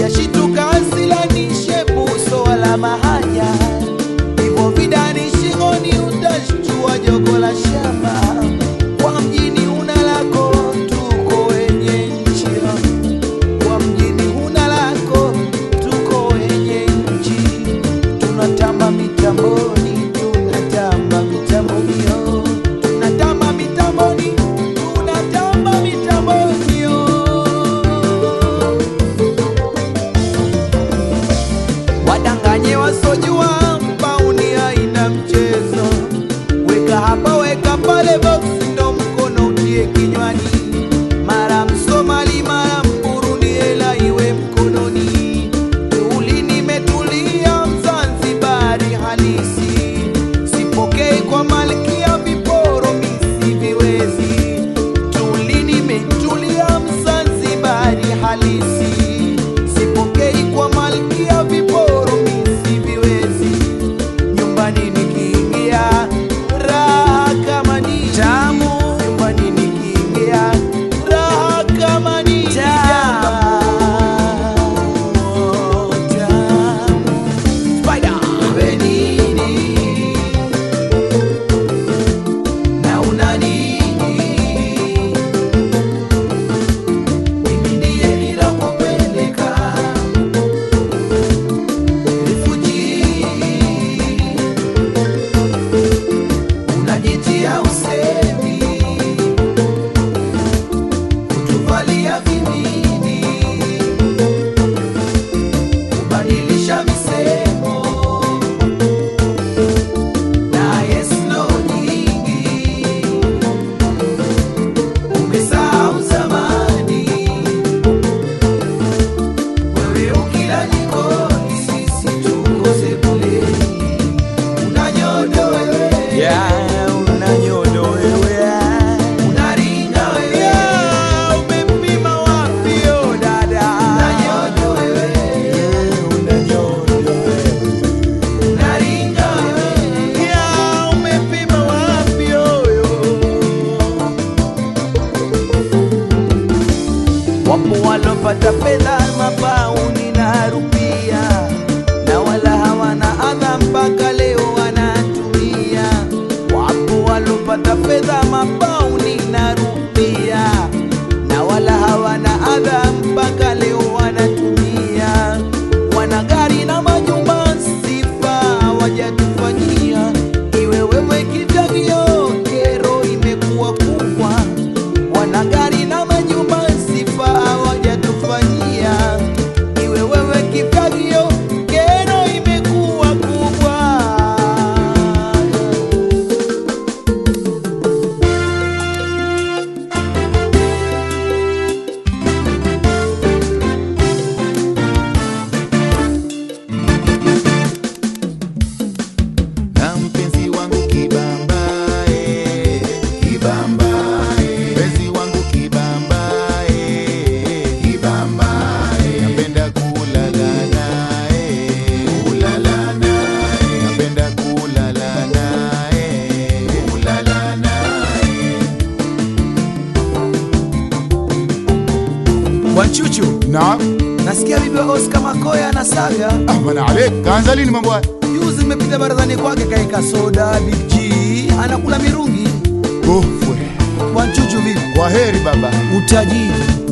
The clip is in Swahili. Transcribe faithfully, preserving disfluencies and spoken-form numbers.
nashituka asilani shepuso wala mahanya, hivyo vidani shingoni utashtua jogo la shamba. Kwa mjini una lako tuko wenye nchi, kwa mjini una lako tuko wenye nchi, tunatamba mitamboni, tunatamba mitamboni, yo tunatamba mitamboni, tunatamba mitamboni, yo. Wadanganye wasojua mpauni haina mchezo, weka hapa weka pale box ndo mkono utie kinywani, mara Msomali mara Mburundi hela iwe mkononi. Tuli nimetulia Mzanzibari halisi, sipokei kwa malkia viporo misi viwezi. Tuli nimetulia Mzanzibari halisi, sipokei kwa malkia viporo misi viwezi. Nyumbani nikiingia raha kama ni tamu, nyumbani nikiingia raha kama ni tamu. Spider wewe nini na una nini? Mimi ndiye ninakupeleka refugee, unajitia usemi, kutuvalia vimini, kubadilisha misemo na yes no nyingi, umesahau zamani. Wewe ukila jikoni, sisi tuko sebuleni, unanyodo wewe, yeah, unanyodo wewe, unaringa wewe, umepima wapi yo dada, unanyodo wewe, unanyodo wewe, unaringa wewe, yeah, umepima wapi yo yo. Wapo walopata fedha mapauni na rupia, na wala hawana adha mpaka leo wanatumia. Wapo walopata fedha mapauni na rupia, na wala hawana adha mpaka leo wanatumia. Wana gari na majumba sifa wajatufanyia, iwe wewe kivyavyo kero imekuwa kubwa. Wana gari na majumba sifa hawajatufanyia, iwe wewe kivyavyo kero imekuwa kubwa. Na mpenzi wangu kibamba, eh, kibamba, eh. Mpenzi wangu kibamba, eh, kibamba, eh. Napenda kulala naye, kulala naye. Napenda kulala naye, kulala naye. Wanchuchu, Na nasikia bibi wa Oscar Makoya na Saga ah, bana alek kaanza lini mambo haya? juzi nimepita barazani kwake, kaeka soda Big G anakula mirungi. Ufwe. Wanchuchu vipi? Kwaheri baba. Utajiri